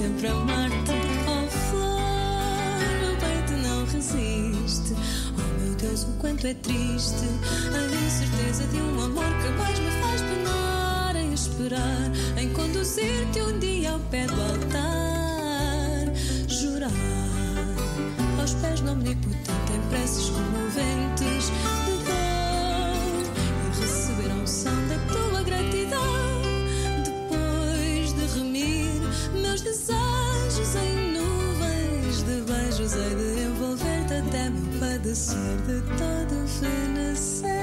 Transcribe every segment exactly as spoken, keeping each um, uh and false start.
sempre amar-te, oh flor, meu peito não resiste. Oh meu Deus, o quanto é triste a incerteza de um amor que mais me faz penar em esperar, em conduzir-te um dia ao pé do altar, jurar aos pés do omnipotente em preces comoventes de dor e receber a unção da tua gratidão, depois de remir meus desejos em nuvens de beijos, hei de envolver-te até me padecer de todo fenecer.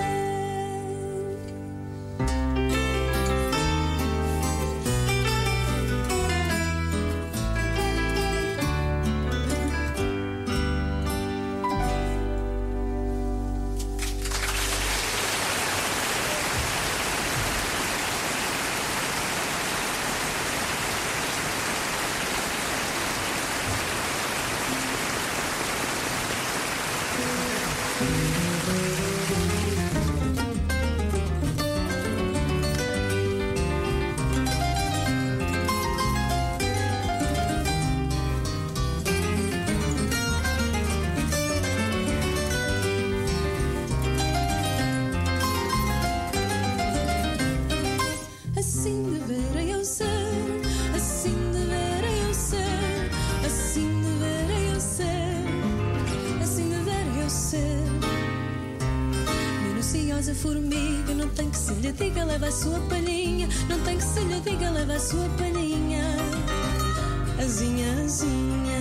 Formiga, não tem que se lhe diga, leva a sua palhinha. Não tem que se lhe diga, leva a sua palhinha. Azinha, azinha.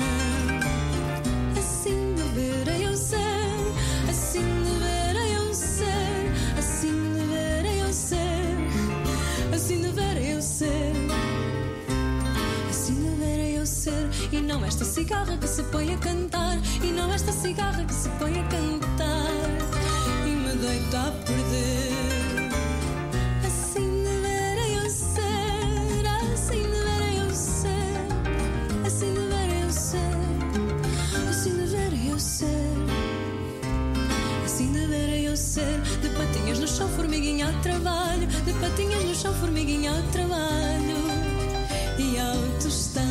Assim deverá eu ser, assim deverá eu ser, assim deverá eu ser, assim deverá eu ser, assim deverá eu ser. E não esta cigarra que se põe a cantar, e não esta cigarra que se põe a cantar deito a perder. Assim deverá eu ser, assim deverá eu ser, assim deverá eu ser, assim deverá eu ser, assim deverá eu ser. De patinhas no chão, formiguinha ao trabalho, de patinhas no chão, formiguinha ao trabalho e ao tostão.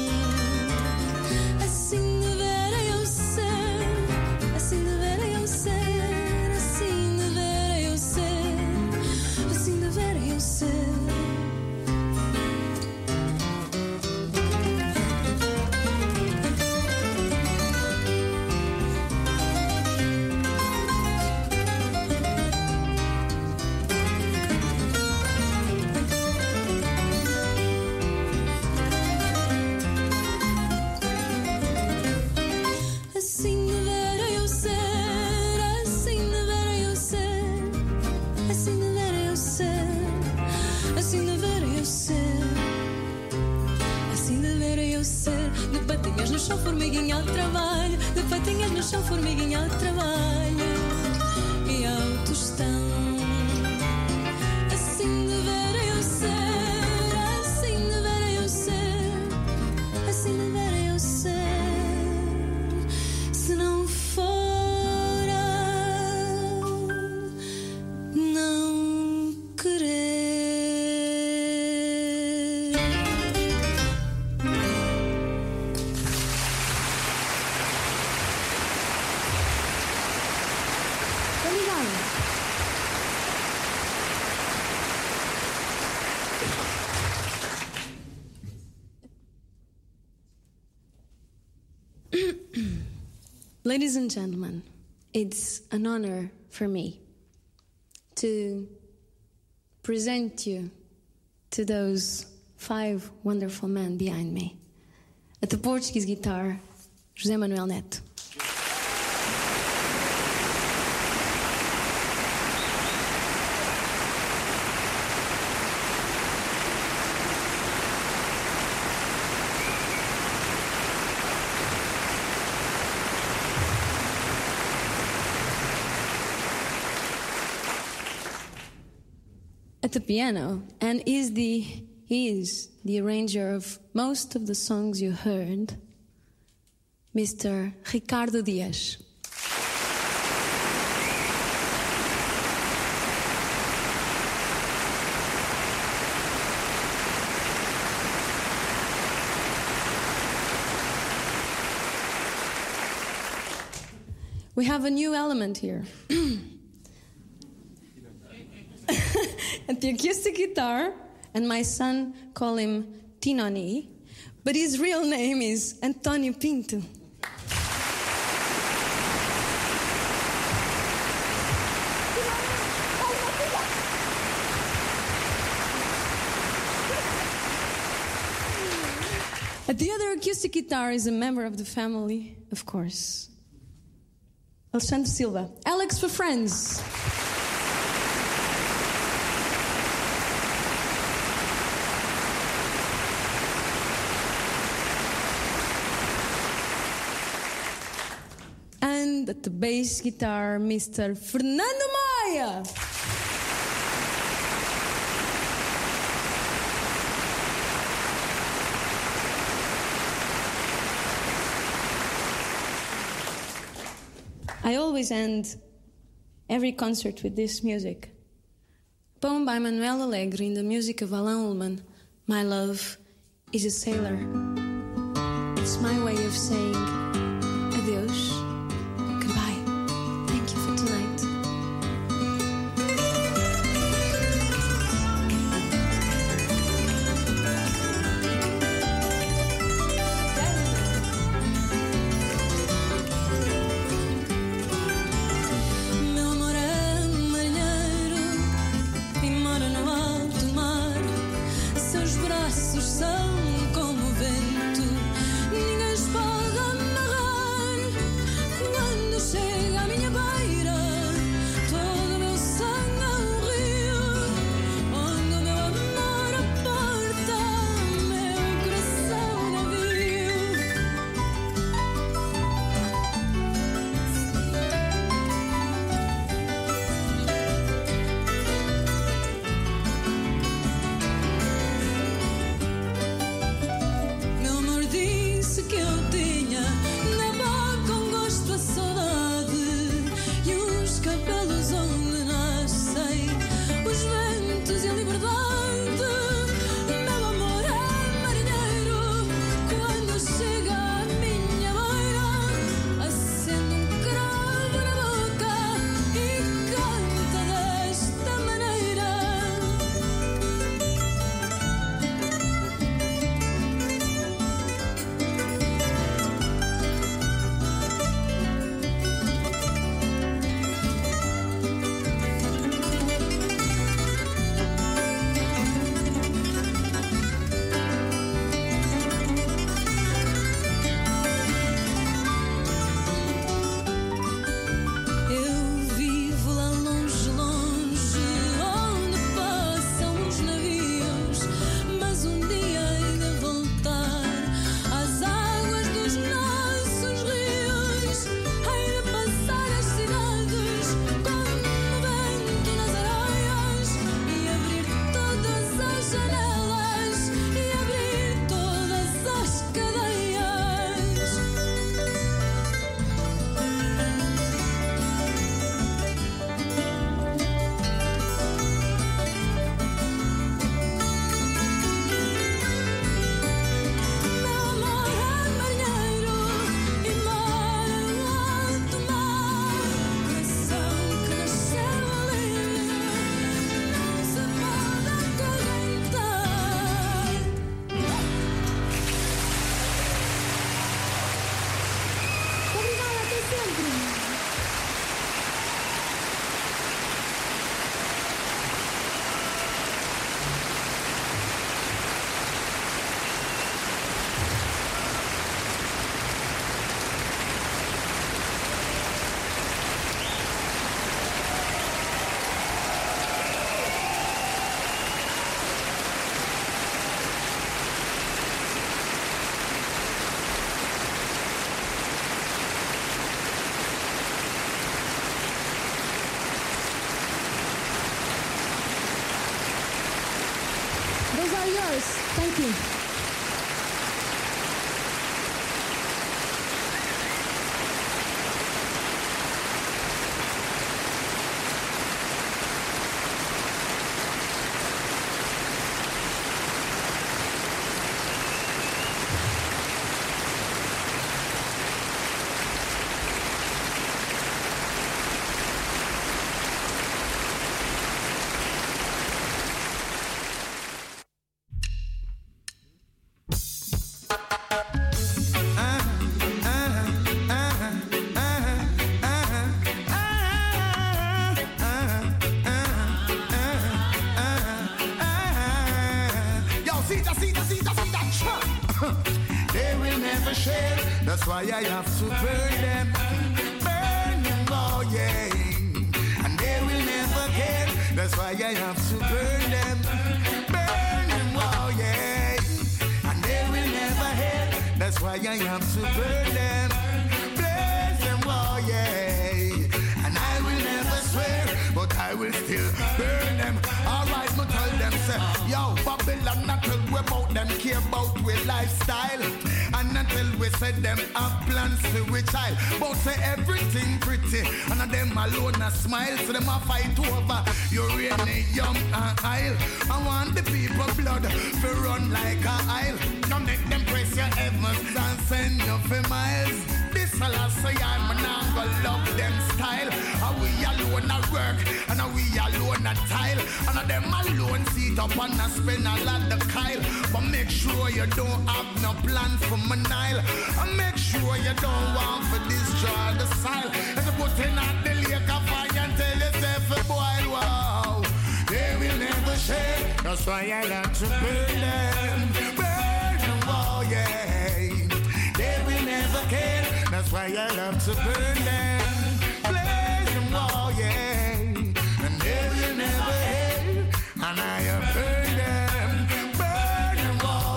Assim deverá eu ser, assim deverá eu ser. Formiguinha ao trabalho, de patinhas no chão, formiguinha ao trabalho e ao tostão. Assim deverá eu ser, assim deverá eu ser, assim deverá eu ser. Se não for não querer. Ladies and gentlemen, it's an honor for me to present you to those five wonderful men behind me. At the Portuguese guitar, José Manuel Neto. At the piano, and is the is the arranger of most of the songs you heard, Mister Ricardo Dias. we have a new element here. And the acoustic guitar, and my son call him Tinoni, but his real name is António Pinto. The other acoustic guitar is a member of the family, of course. Alexandre Silva. Alex for friends. And at the bass guitar, Mister Fernando Maia. I always end every concert with this music. A poem by Manuel Alegre in the music of Alain Ullmann, My Love is a Sailor. It's my way of saying adeus, goodbye, thank you for tonight. Those are yours. Thank you. they will never share. That's why I have to burn them, burn them, oh yeah. And they will never care. That's why I have to burn them, burn them, oh yeah. And they will never hear. That's why I have to burn them, blaze them, oh yeah. And I will never swear, but I will still burn them. Alright, but tell them, say, yo, Babylon, not tell we about them, care about we lifestyle. And until we say them have plans for we child. But say everything pretty, and of them alone a smile. So them a fight over your rainy young and aisle. I want the people blood to run like a aisle. Now make them press your heavens and send you for miles. This a last say I'm not gonna love them style. And we alone a work, and we alone a tile. And of them alone sit up and a spend a lot of kyle. But make sure you don't have no plan for my Nile. And make sure you don't want for destroy the soil. And you put in at the lake of fire and tell yourself a boil, wow. They will never share. That's why I like to burn them, burn them, oh yeah. They will never care. That's why I love to burn them, blaze them, oh yeah. And they will never hear. And I have burned them, burn them, oh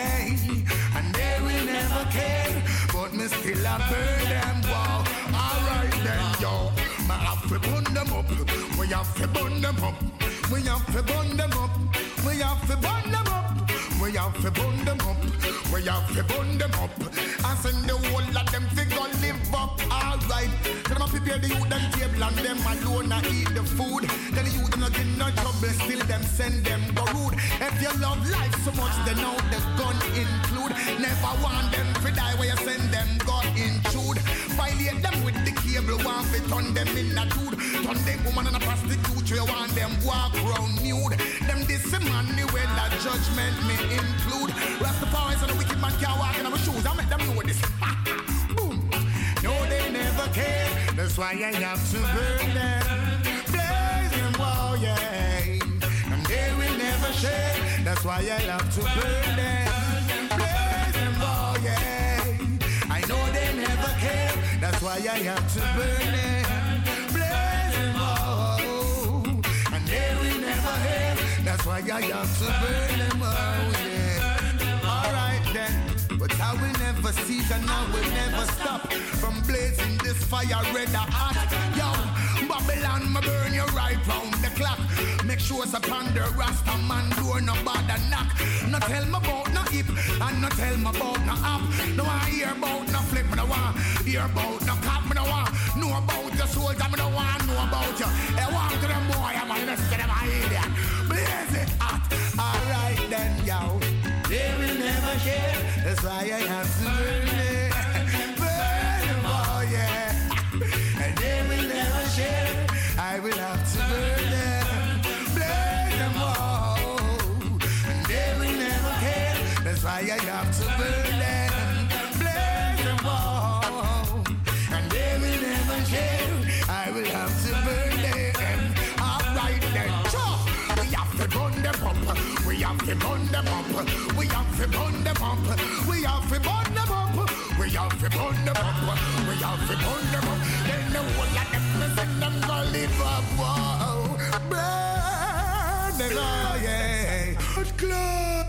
yeah. And they will never care. But me still I burn them, wow. Alright then, yo. Me have to burn them up. We have to burn them up. We have to burn them up. We have to burn them up. We have to burn them up. We have to burn them up. And send the whole of them figure live up. Alright. So them a prepare the youth them table and them alone a eat the food. Then the youth them not get no trouble. Still them send them go rude. If you love life so much then now the gun include. Never want them to die where you send them go intrude. Violate them with the cable. Want to turn them in a dude. Turn them woman and a prostitute. You want them walk round nude. Them this man the way that judgment may include. Rastafari and the wicked man can't walk in our shoes. I make them know this. Boom. No, they never care. That's why I have to burn them, blaze them, oh yeah. And they will never share. That's why I have to burn them, blaze them, oh yeah. I know they never care. That's why I have to burn them, blaze them, oh. And they will never hear. That's why I have to burn them, oh yeah. Alright then. But I will never cease and I will never stop from blazing this fire red or hot. Yo, Babylon, me burn you right round the clock. Make sure it's upon the Rasta man door, no bother knock. No tell me about no hip and no tell me about no up. No want hear about no flip, no want hear about no cop. No want know about the soldier, no want know about you. I want to them boy, I'm going to see them alien. Blaze it hot. Alright then, yo. They will never share. That's why I have to burn it. Burn them, oh yeah. And they will never share. I will have to burn them. Burn them, oh. And they will never care. That's why I have to burn them. Burn them, oh. And they will never share. I will have to burn them. Alright then, sure. We have to burn them up. We have to burn them up. We have to burn them up. We have to burn them up. We have to burn them up. We have to burn them up. Then the whole of them send them go live up. Whoa, burn them all, yeah. Hot club.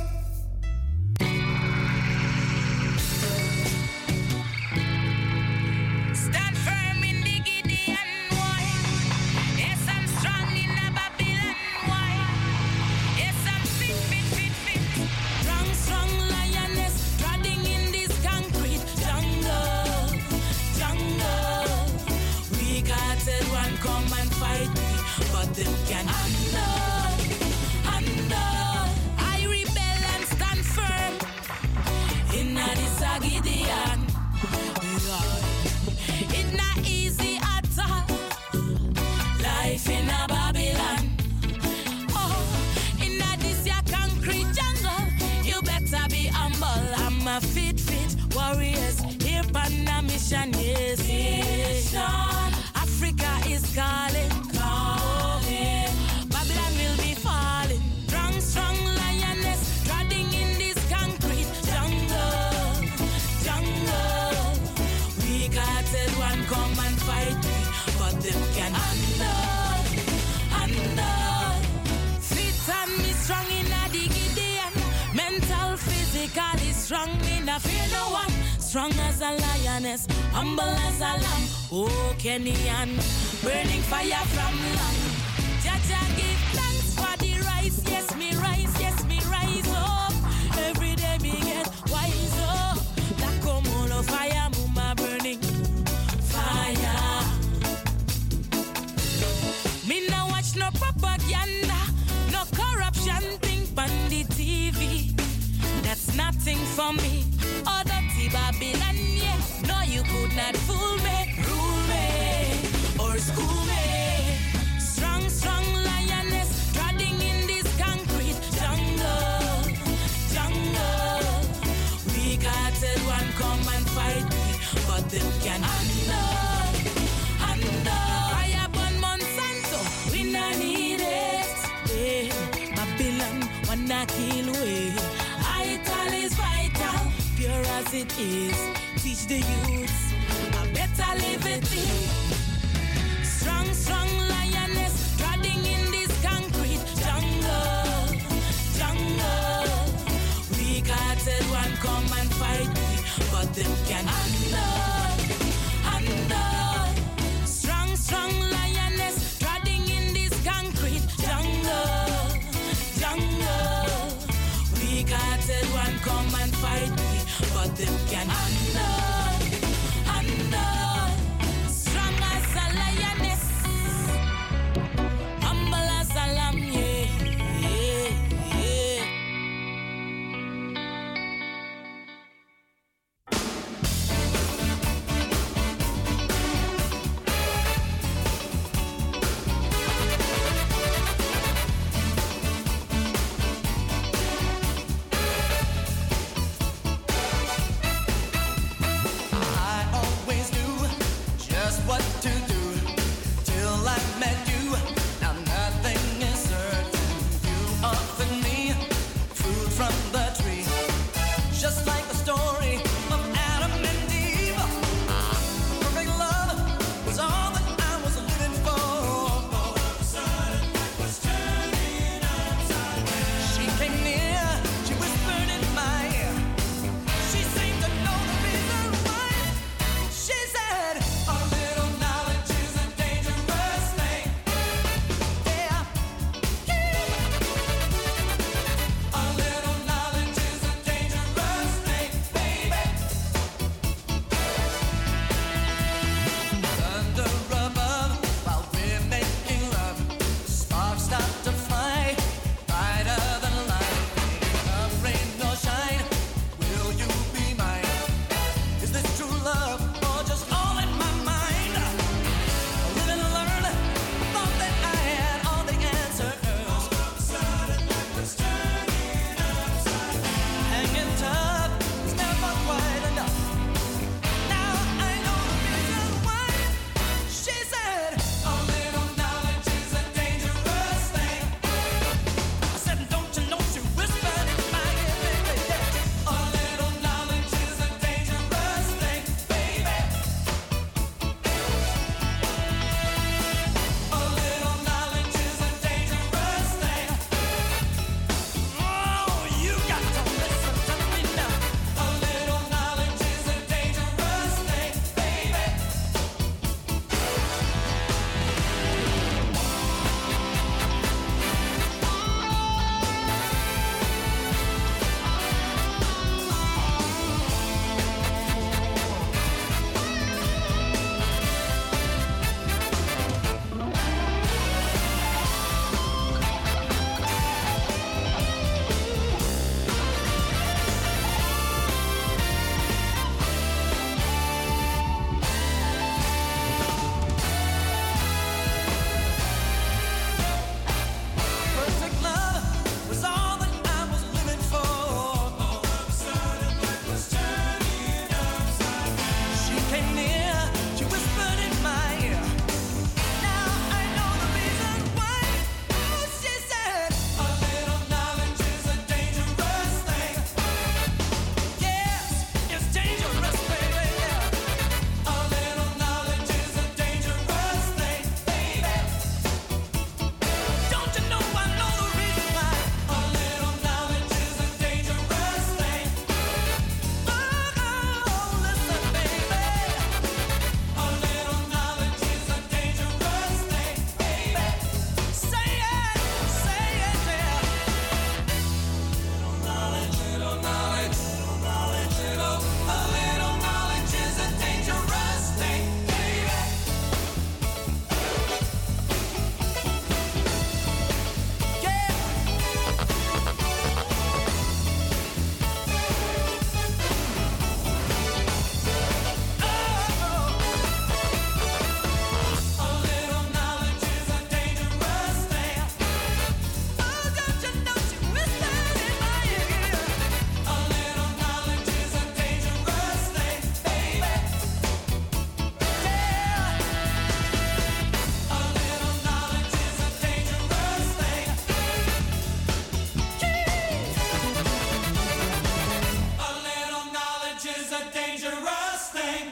Stand firm in the Gideon war. Yes, I'm strong in the Babylon war. Yes, I'm fit, fit, fit, fit. Strong, strong lioness, treading in this concrete jungle, jungle. We got it, one come and fight me, but them can handle, handle. I rebel and stand firm in this a Gideon. It's not easy at all. Life in a Babylon. Oh, in a this ya concrete jungle. You better be humble. I'm a fit, fit warriors. Here on a mission, yes. Mission. Africa is calling, calling. Babylon will be falling. Strong, strong lioness, treading in this concrete jungle. come and fight me, but them can handle, handle. Fit and me strong in a Gideon, mental, physically strong, me not fear no one. Strong as a lioness, humble as a lamb. Oh, Kenyan, burning fire from long. Jaja give thanks for the rise. Yes, me rise, yes, me rise up. Every day me get wise up. Like come on of fire, mama burning fire. Me no watch no propaganda, no corruption thing on the T V. That's nothing for me. Oh, dirty Babylon, yeah. No, you could not fool me, rule me, or school me. Strong, strong lioness, treading in this concrete jungle, jungle. Weak-hearted one come and fight me, but them can handle, handle. Fire burn Monsanto, we not need it. Yeah. Babylon wanna kill we. Vital is vital, pure as it is. Teach the youths a better liberty. Strong, strong lioness, treading in this concrete jungle, jungle. Weak-hearted one come and fight me, but them can handle, handle. Strong, strong lioness, treading in this concrete jungle, jungle. Weak-hearted one come and fight me, but them can handle, handle. Strong as a lioness, humble as a lamb, yeah, yeah, yeah. dangerous thing.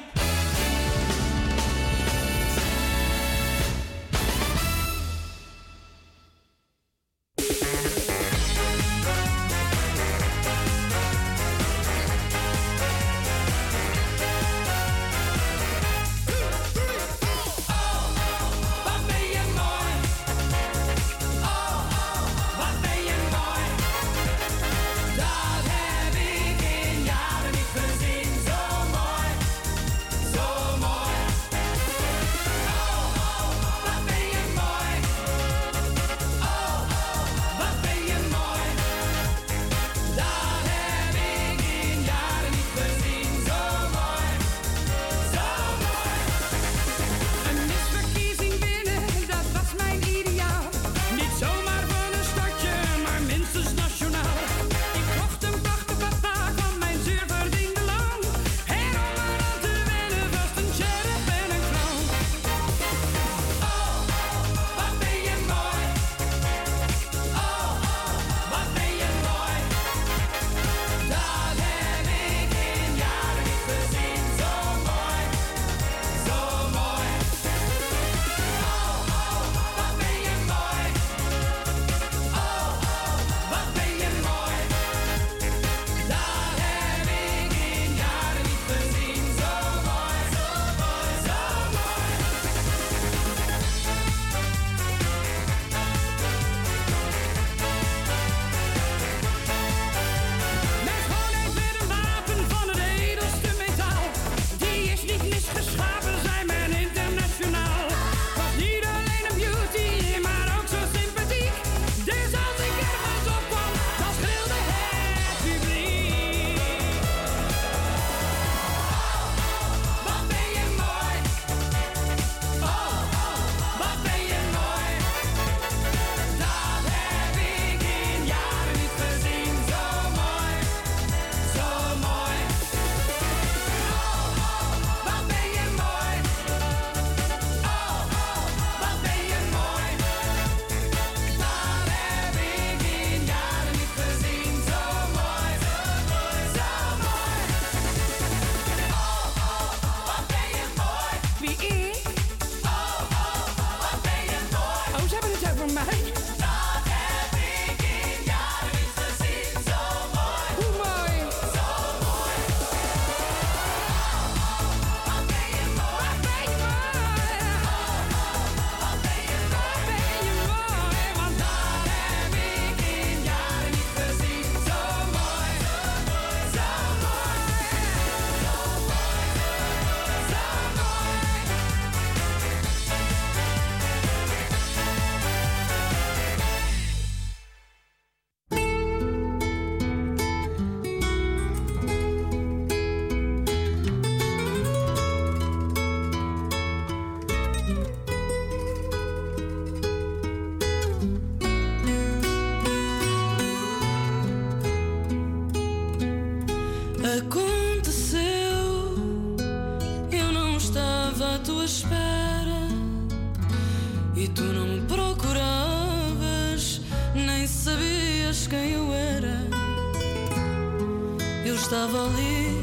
Estava ali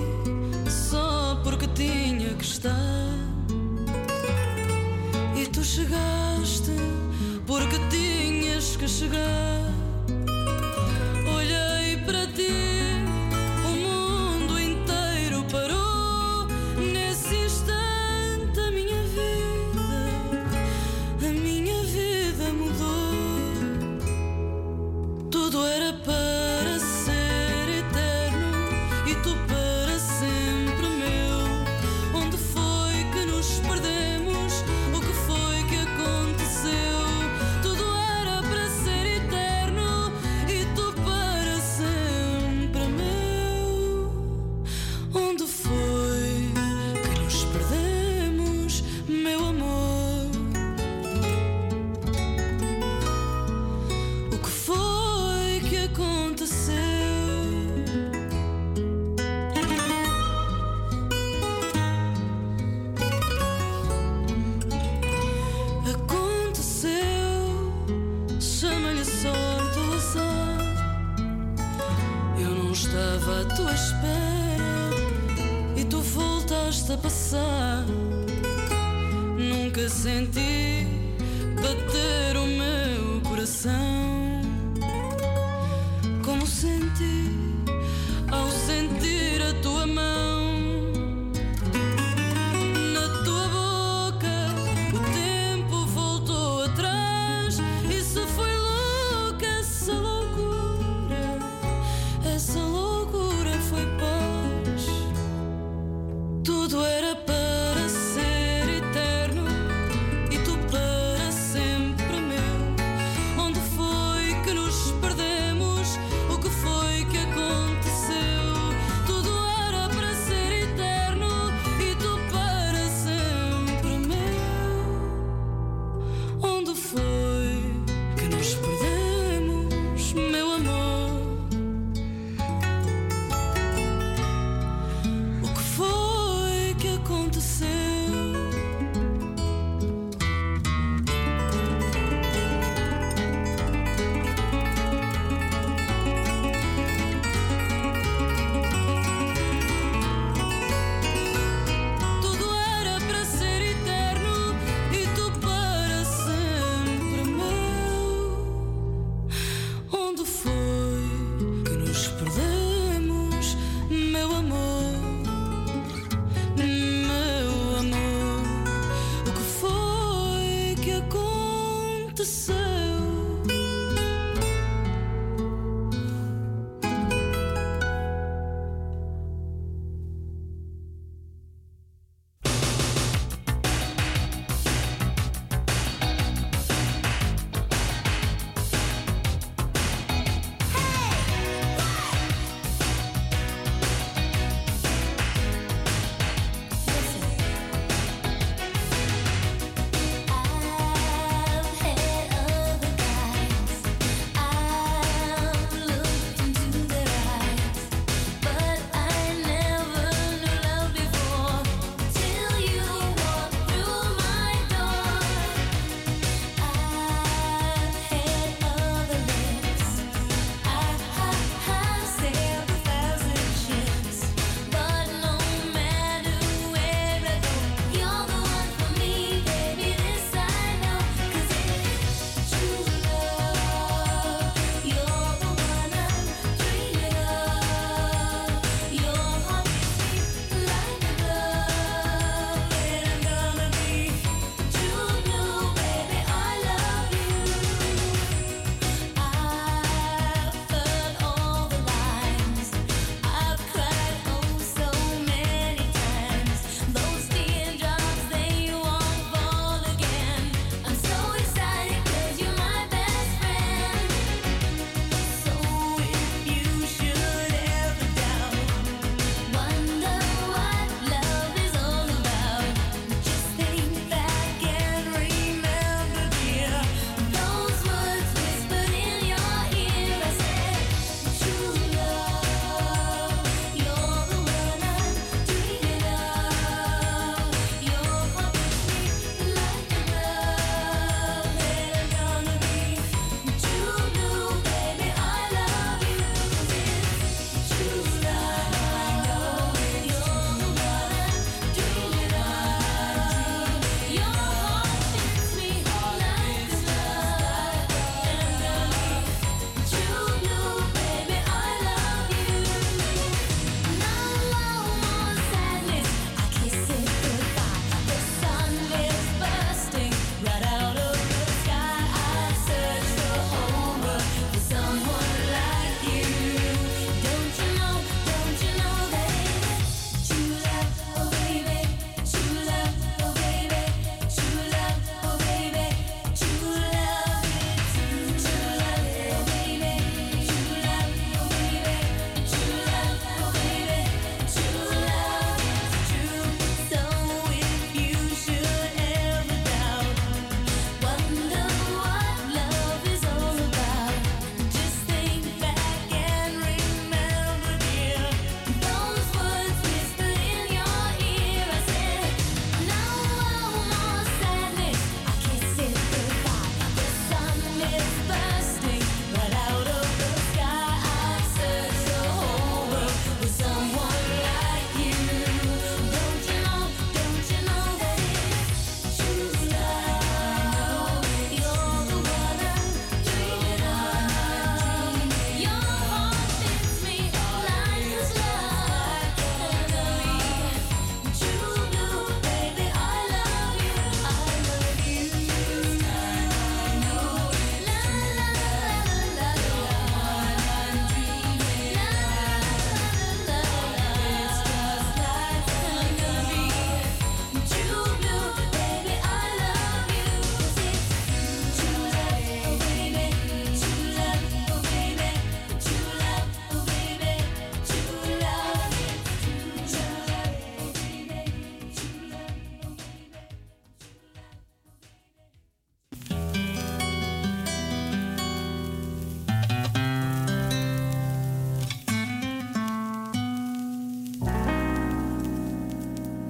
só porque tinha que estar. E tu chegaste porque tinhas que chegar. Olhei para ti, o mundo inteiro parou. Nesse instante a minha vida, a minha vida mudou. Tudo era para ser eterno e tu para sempre meu. Onde foi que nos perdemos? O que foi que aconteceu? Tudo era para ser eterno. a passar. Nunca senti bater o meu coração como senti ao sentir a tua mão na tua boca. O tempo voltou atrás e se foi louca essa loucura. Essa loucura foi paz. Tudo era para ser eterno e tu para sempre meu. Onde foi que nos perdemos? O que foi que aconteceu? Tudo era para ser eterno e tu para sempre meu. Onde foi que nos perdemos, meu amor? O que foi que aconteceu?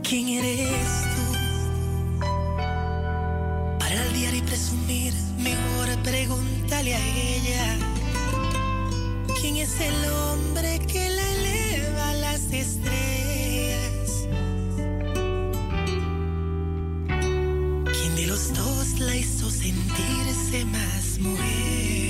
¿Quién eres tú? Para el diario y presumir, mejor pregúntale a ella. ¿Quién es el hombre que la eleva a las estrellas? ¿Quién de los dos la hizo sentirse más mujer?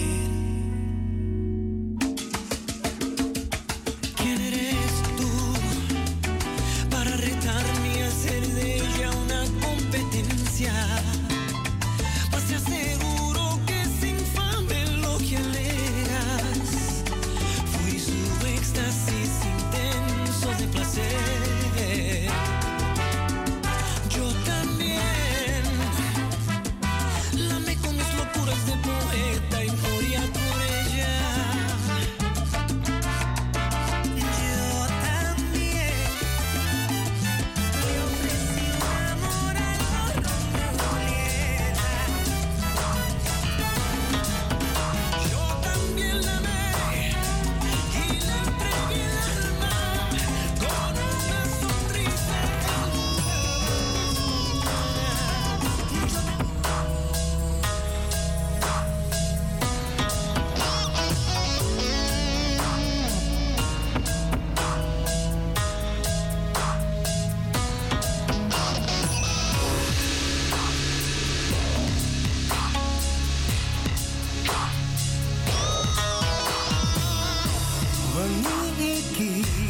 ¿Quién eres tú para retarme y hacer de ella una competencia? Pues te aseguro que es infame lo que alegas. Fui su éxtasis intenso de placer. Yo también la amé con mis locuras de poeta y moría por ella. Yo también le ofrecí un amor a los Julieta. Yo también la amé y le entregué el alma con una sonrisa wengi iki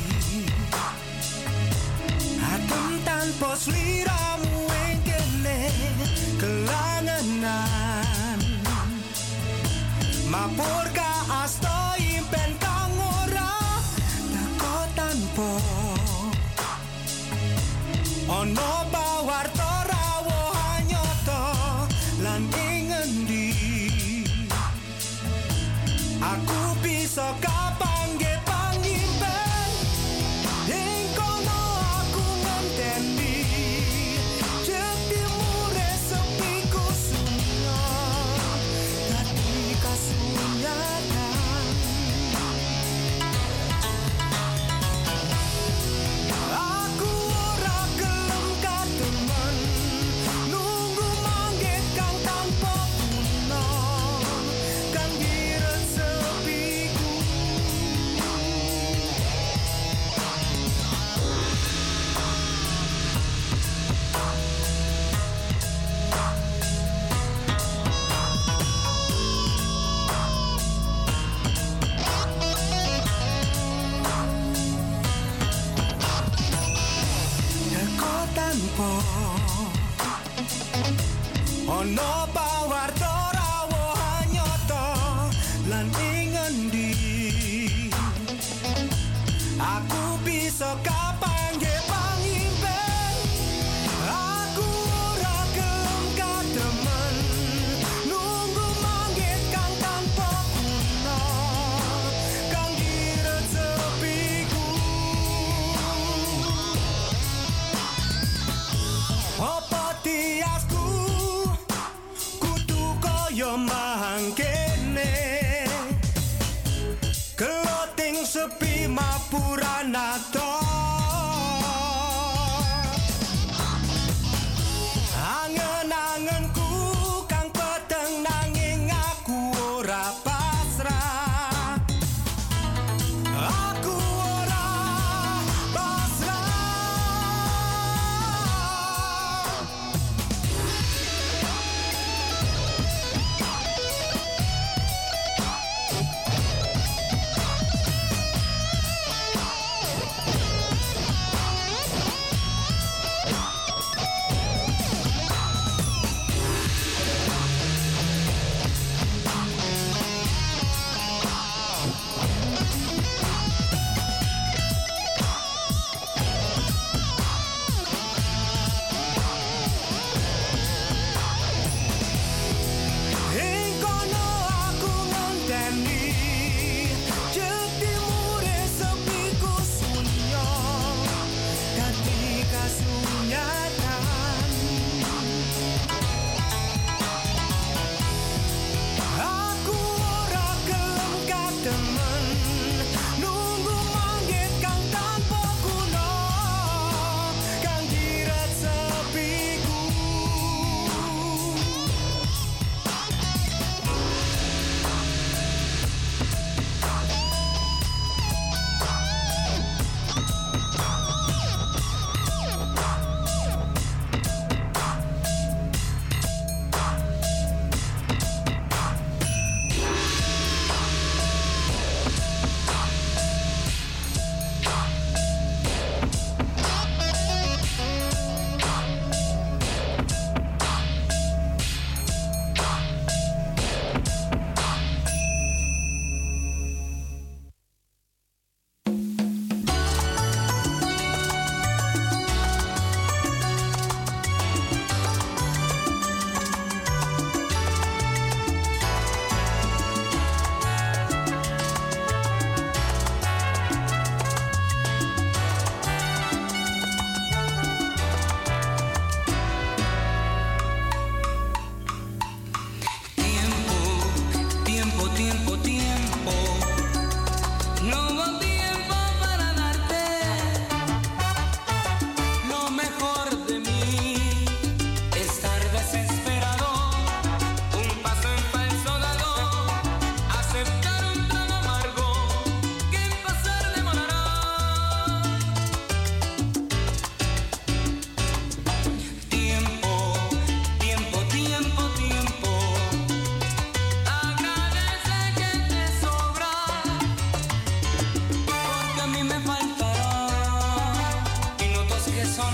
atem tanpa sliramu ing kene kelangenan mapur ka asta impen kang ora teko tanpa ono pawarta rawuh anyata lan ing endi aku bisa kapangge pangimpen ing kono aku ngenteni jetimu resepiku sunya dadi kasunyatan aku ora gelem kademen nunggu manggih kang tanpa guna kang diret sepiku. Teko tanpa ono pawarta rawuh anyata lan ing endi aku bisa kapangge pangimpen aku ora gelem kademen nunggu manggih kang tanpa guna kang diret sepiku. Apa tiasku kudu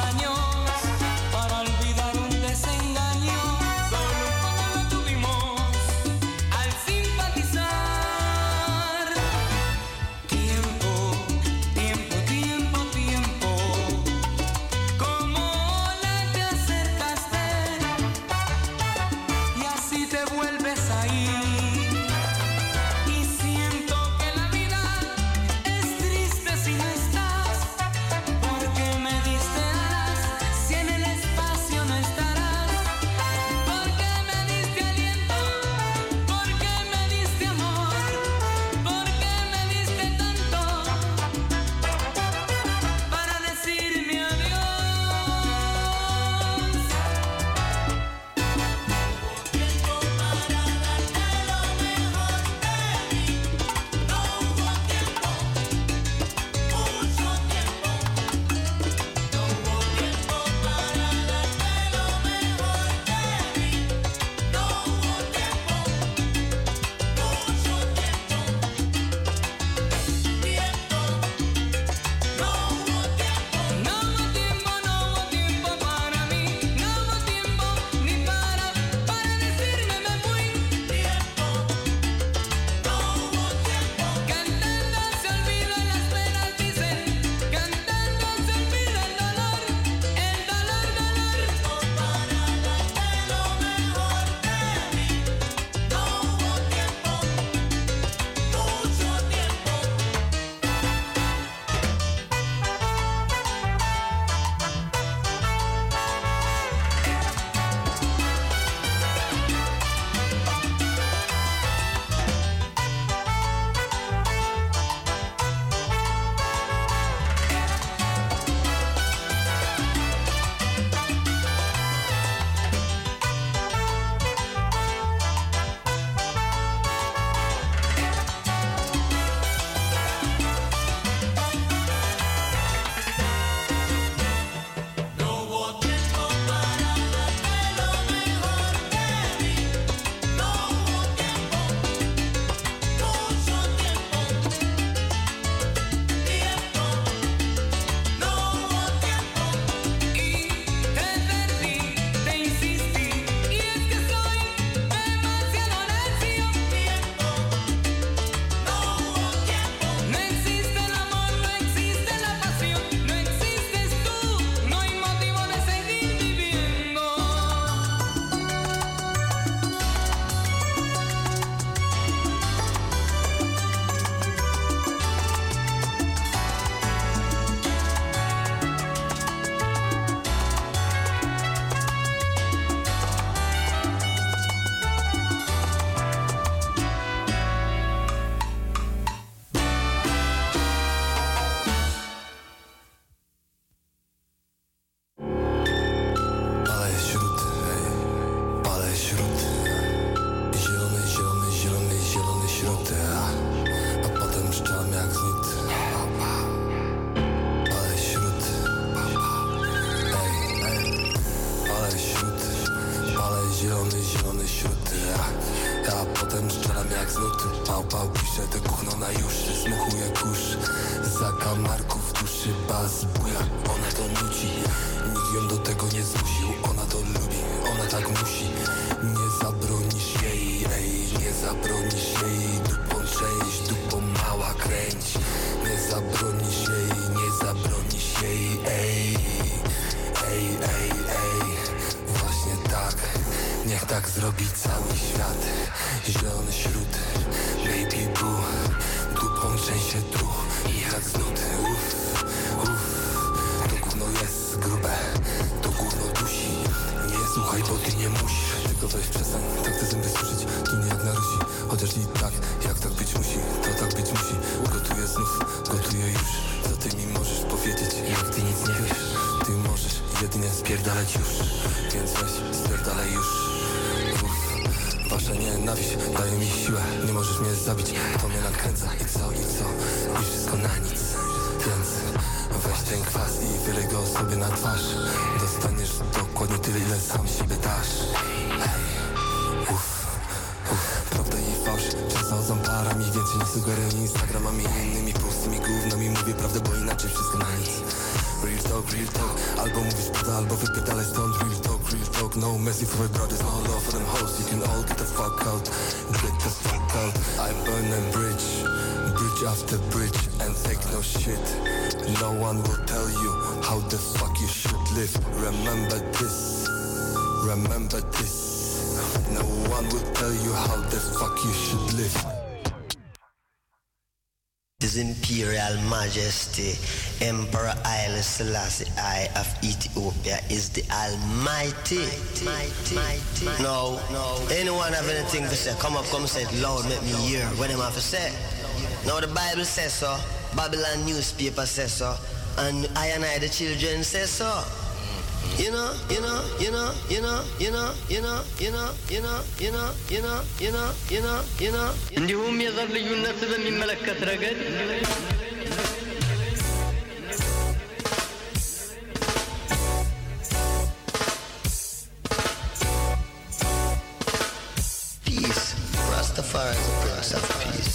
años para olvidar un desengaño. Solo un poco lo tuvimos al simpatizar. Tiempo, tiempo, tiempo, tiempo. Como ola te acercaste y así te vuelves a ir. Y siento que la vida es triste si no estás, porque me diste alas si en el espacio no estarás, porque me diste aliento, porque me diste amor, porque me diste tanto para decirme adiós. Tiempo para darte lo mejor de mí. No hubo tiempo, mucho tiempo. No hubo tiempo para darte lo mejor de mí. No hubo tiempo, mucho tiempo. Tiempo, no hubo tiempo. No hubo tiempo, no hubo tiempo para mí. No hubo tiempo ni para, para decirme me fui. Tiempo, no hubo tiempo. Cantando se olvida las penas, dicen. Cantando se olvida el dolor, el dolor, dolor. Para darte lo mejor de mí. No hubo tiempo, mucho tiempo. No hubo tiempo para darte lo mejor de mí. No hubo tiempo, mucho tiempo. Tiempo, no hubo tiempo. Y te perdí, te insistí, y es que soy demasiado necio. Tiempo, no hubo tiempo. No existe el amor, no existe la pasión, no existes tú, no hay motivo de seguir viviendo. Ale śród, ale śród. Zielony, zielony, zielony, zielony śród. A potem szczam jak znut. Ale śród. Ej, ej. Ale śród. Ale zielony, zielony śród. A potem szczelam jak znut. Pał, pał, pisze te gówno na już. Smuchuje kurz. Zakamarków duszy baz buja. Ona to nuci. Nikt ją do tego nie zmusił. Ona to lubi, ona tak musi. Nie zabronisz jej, ej, nie zabronisz jej. Dupą część, dupą mała kręć. Nie zabronisz jej, nie zabronisz jej, ej. Ej, ej, ej. Właśnie tak, niech tak zrobi cały świat. Zielony śród, baby boo. Dupą część się tu, jak znut. Uff, uff. To gówno jest grube, to gówno dusi. Nie słuchaj, bo ty nie musisz. Tylko weź przestań, tak chcę zęby suszyć. Tu nie jak na Rusi, chociaż i tak, jak tak być musi. To tak być musi, gotuję znów, gotuję już. Co ty mi możesz powiedzieć, jak ty nic nie wiesz? Ty możesz jedynie spierdalać już. Więc weź, spierdalaj już. Uff, wasza nienawiść daje mi siłę. Nie możesz mnie zabić, to mnie nakręca. I co, i co, i wszystko na nic. Więc weź ten kwas i wylej go sobie na twarz. Dostaniesz dokładnie tyle, ile sam siebie dasz. Hej, uff, uff. Prawda i fałsz przechodzą parami. Więcej nie sugeruję Instagramami, innymi pustymi gównami. Mówię prawdę, bo inaczej wszystko na nic. real talk, real talk. Albo mówisz prawda, albo wypierdalaj stąd. Real talk, real talk, no mercy for my brothers, no love for them hoes. You can all get the fuck out, get the fuck out. I burn a bridge, bridge after bridge, and take no shit. No one will tell you how the fuck you should live. Remember this, remember this. No one will tell you how the fuck you should live. His Imperial Majesty Emperor Haile Selassie I of Ethiopia is the Almighty. Mighty, mighty. No, no. Anyone have anything to say? Come up, come say it loud, make me hear what them have to say. Now the Bible says so, Babylon newspaper says so, and I and I the children say so. You know, you know, you know, you know, you know, you know, you know, you know, you know, you know, you know, you know, you know. እንዲሁም የዘር ልዩነት በሚመለከት ረገድ Peace. Rastafari is a prince of peace.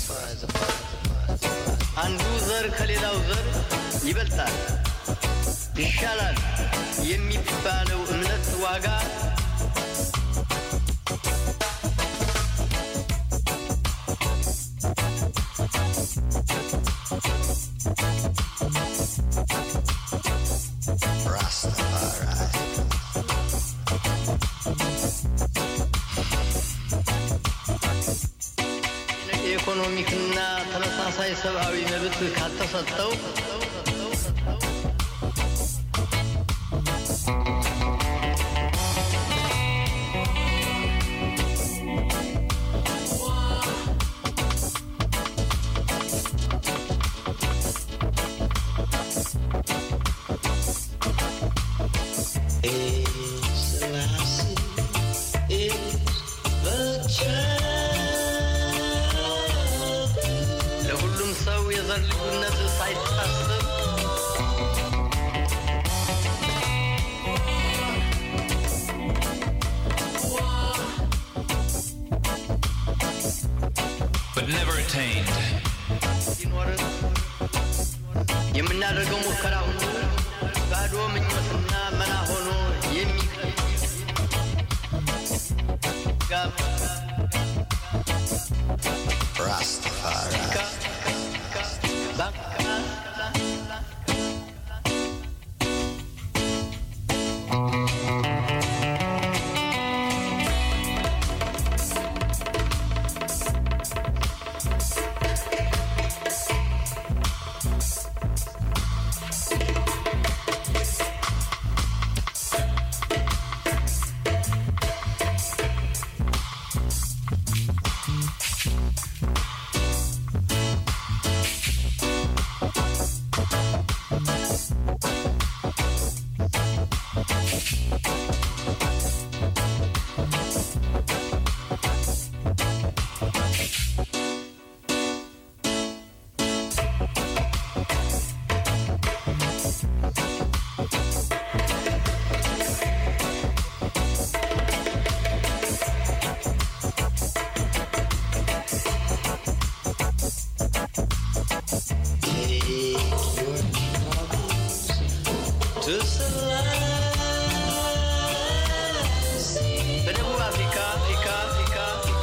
አንዱ ዘር ከሌላው ዘር ይበልጣል ይሻላል የሚባለው እምነት ዋጋ ኢኮኖሚክና ተመሳሳይ ሰብአዊ መብት ካልተሰጠው ለሁሉም ሰው የዘር ልዩነት ሳይታሰብ but never attained. የምናደርገው ሙከራ ሁሉ ባዶ ምኞትና መና ሆኖ የሚቀር ጋብ Rastafari. በደቡብ አፍሪካ አፍሪካ አፍሪካ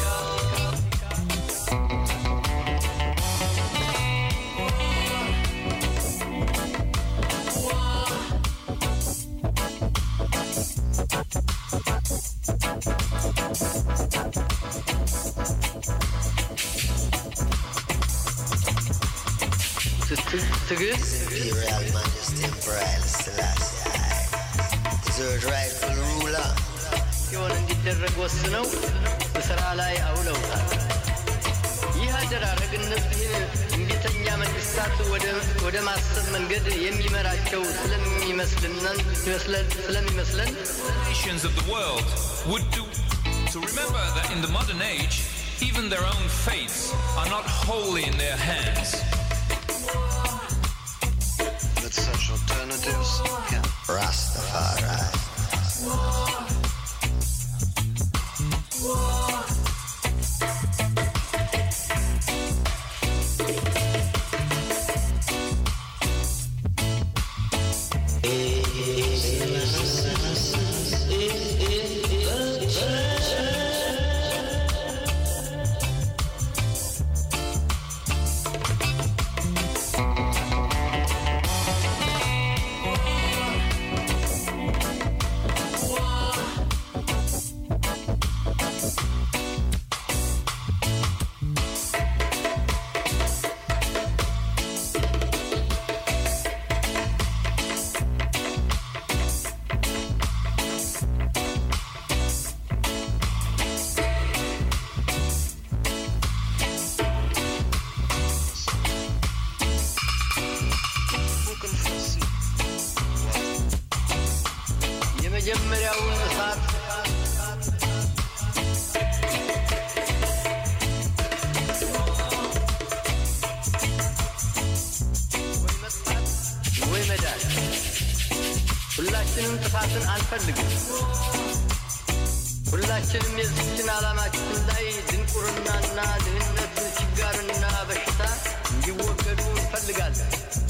ትግስት Imperial Majesty Emperor Haile Selassie I is the rightful ruler. ሲሆን እንዲደረግ ወስነው በሥራ ላይ አውለውታል። ይህ አደራረግ እነዚህን እምቢተኛ መንግስታት ወደ ወደ ማሰብ መንገድ የሚመራቸው ስለሚመስልናል ስለሚመስለን Nations of the world would do to remember that in the modern age, even their own fates are not wholly in their hands. With such alternatives, yeah. Rastafari. የመጀመሪያውን እሳት ወይ መዳን ሁላችንም ጥፋትን አንፈልግም። ሁላችንም የዚችን ዓላማችን ላይ ድንቁርናና ድህነት፣ ችጋርና በሽታ እንዲወገዱ እንፈልጋለን።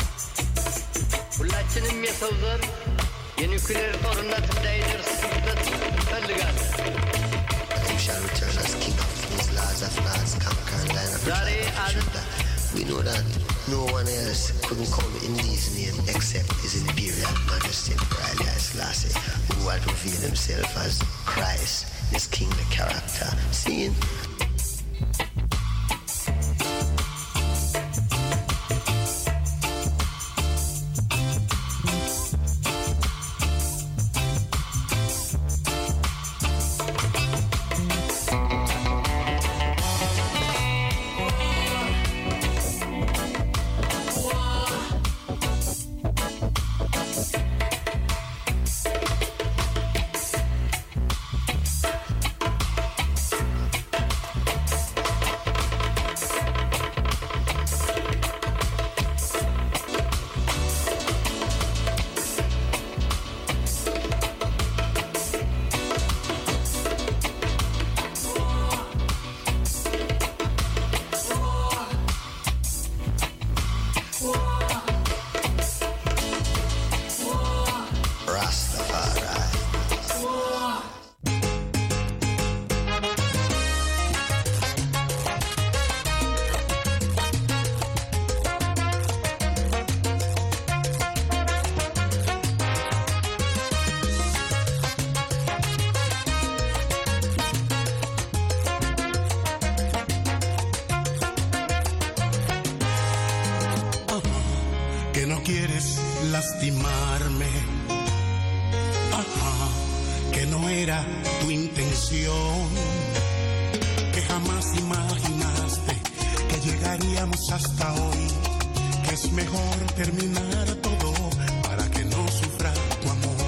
ሁላችንም የሰው ዘር የኒውክሌር ጦርነት እንዳይደርስበት እንፈልጋለን። ዛሬ ዓለም We know that no one else couldn't come in his name except His Imperial Majesty Emperor Haile Selassie, who had revealed himself as Christ, his kingly character. Seeing lastimarme, ajá, que no era tu intención, que jamás imaginaste que llegaríamos hasta hoy, que es mejor terminar todo para que no sufra tu amor.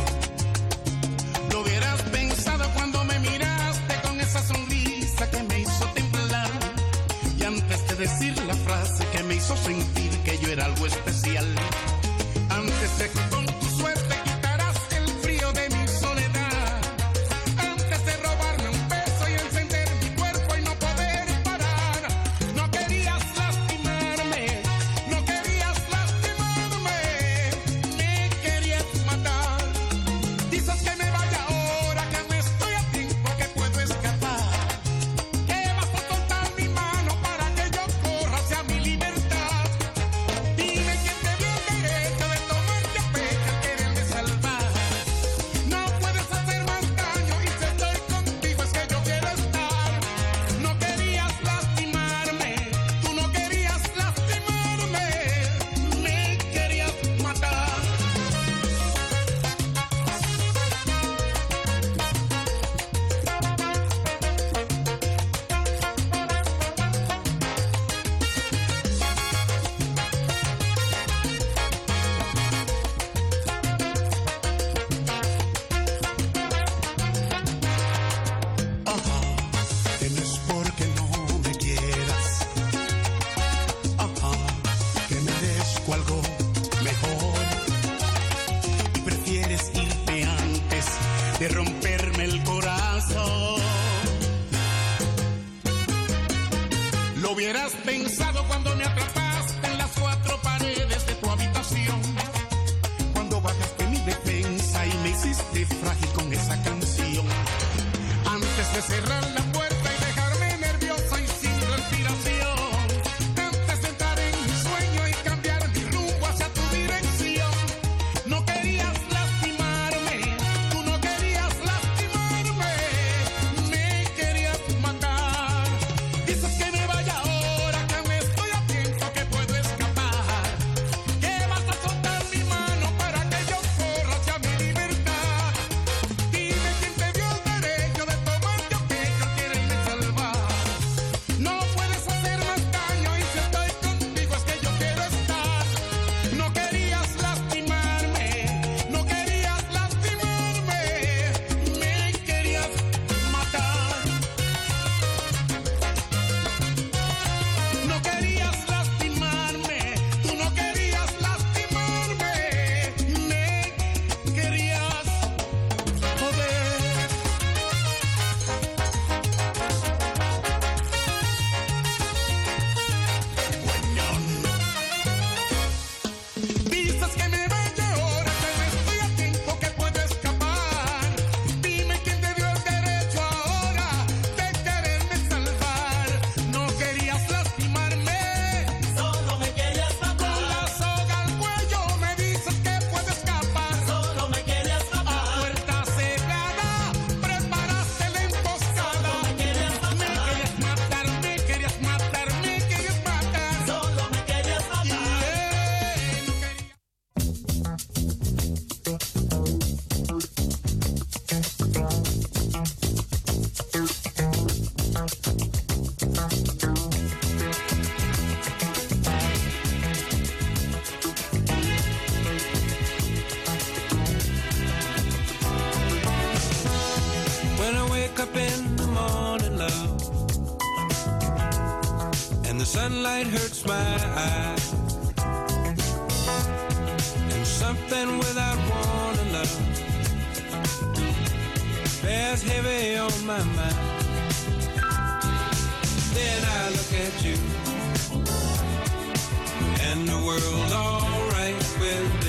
Lo hubieras pensado cuando me miraste con esa sonrisa que me hizo temblar, y antes de decir la frase que me hizo sentir que yo era algo especial. Antes de que con tu suerte quitarás el frío de mi soledad, antes de robarme un beso y encender mi cuerpo y no poder parar, no querías lastimarme, no querías lastimarme, me querías matar. Dices que me vaya ahora, que no estoy a tiempo, que puedo escapar, que vas a soltar mi mano para que yo corra hacia mi libertad. Dime quién te dio el derecho de tomarte a pecho al quererme salvar. No puedes hacer más daño y si estoy contigo es que yo quiero estar. No querías lastimarme, tú no querías lastimarme, me querías matar. Ajá, que no es porque no me quieras, ajá, que merezco algo mejor y prefieres irte antes de romperme el corazón. Lo hubieras pensado cuando me atrapaste en las cuatro paredes de tu habitación, cuando bajaste mi defensa y me hiciste frágil con esa canción. Antes de cerrar la puerta y dejarme nerviosa y sin respiración, antes de entrar en mi sueño y cambiar mi rumbo hacia tu dirección, no querías lastimarme, tú no querías lastimarme, me querías matar. Dices que me vaya ahora, que me estoy a tiempo, que puedo escapar, que vas a soltar mi mano para que yo corra hacia mi libertad. Dime quién te dio el derecho de tomarte a pecho al querer woke up in the morning, love, and the sunlight hurts my eyes, and something without warning, love, bears heavy on my mind. Then I look at you, and the world's alright with me.